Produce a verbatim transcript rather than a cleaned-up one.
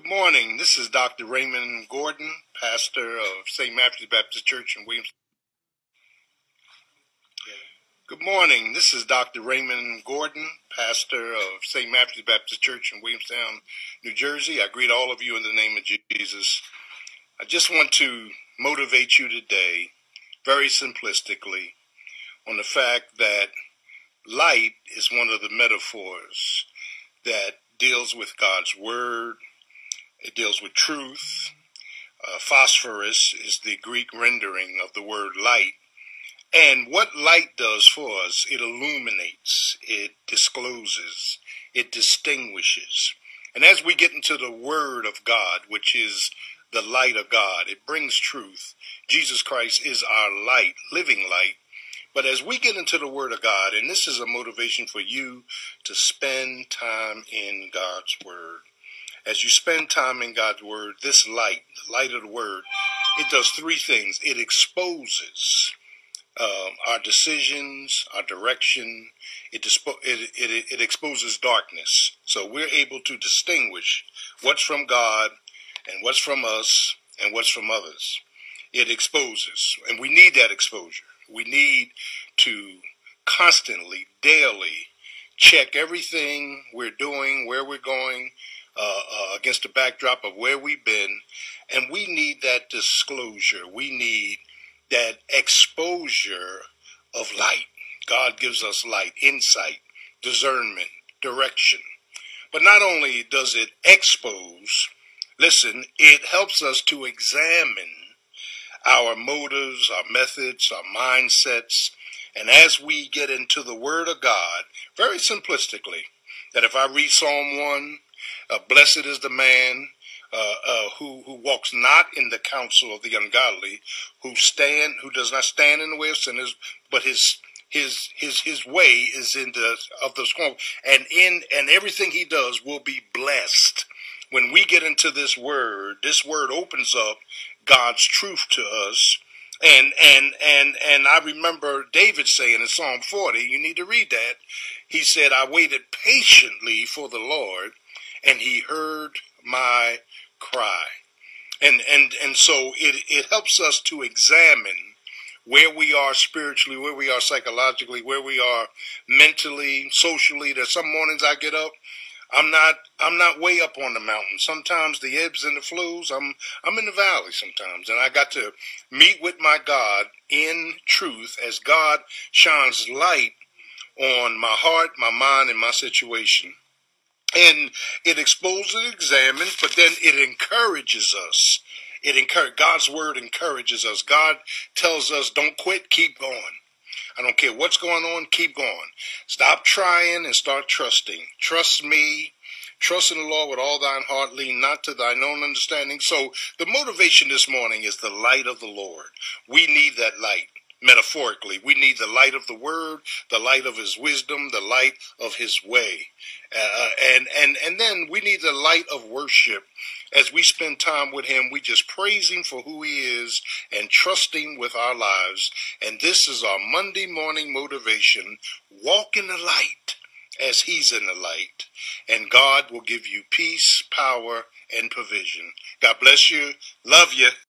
morning. This is Doctor Raymond Gordon, pastor of Saint Matthew's Baptist Church in Williamstown. Good morning. This is Doctor Raymond Gordon, pastor of Saint Matthew's Baptist Church in Williamstown, New Jersey. I greet all of you in the name of Jesus. I just want to motivate you today, very simplistically, on the fact that light is one of the metaphors that deals with God's word. It deals with truth. Uh, phosphorus is the Greek rendering of the word light. And what light does for us, it illuminates, it discloses, it distinguishes. And as we get into the word of God, which is the light of God, it brings truth. Jesus Christ is our light, living light. But as we get into the word of God, and this is a motivation for you to spend time in God's word. As you spend time in God's word, this light, the light of the word, it does three things. It exposes um, our decisions, our direction. It, dispo- it, it, it exposes darkness. So we're able to distinguish what's from God and what's from us and what's from others. It exposes, and we need that exposure. We need to constantly, daily, check everything we're doing, where we're going, uh, uh, against the backdrop of where we've been. And we need that disclosure. We need that exposure of light. God gives us light, insight, discernment, direction. But not only does it expose, listen, it helps us to examine our motives, our methods, our mindsets. And as we get into the Word of God, very simplistically, that if I read Psalm one, uh, blessed is the man uh, uh, who, who walks not in the counsel of the ungodly, who stand, who does not stand in the way of sinners, but his his his his way is in the of the scornful, and in and everything he does will be blessed. When we get into this word, this word opens up God's truth to us. And and and and I remember David saying in Psalm forty, you need to read that. He said, I waited patiently for the Lord, and he heard my cry. And and and so it, it helps us to examine where we are spiritually, where we are psychologically, where we are mentally, socially. There's some mornings I get up, I'm not I'm not way up on the mountain. Sometimes the ebbs and the flows, I'm I'm in the valley sometimes. And I got to meet with my God in truth as God shines light on my heart, my mind, and my situation. And it exposes, examines, but then it encourages us. It encourage God's word encourages us. God tells us, don't quit, keep going. I don't care what's going on, keep going. Stop trying and start trusting. Trust me. Trust in the Lord with all thine heart. Lean not to thine own understanding. So the motivation this morning is the light of the Lord. We need that light. Metaphorically, we need the light of the word, the light of his wisdom, the light of his way. Uh, and, and, and then we need the light of worship. As we spend time with him, we just praise him for who he is and trust him with our lives. And this is our Monday morning motivation. Walk in the light as he's in the light. And God will give you peace, power, and provision. God bless you. Love you.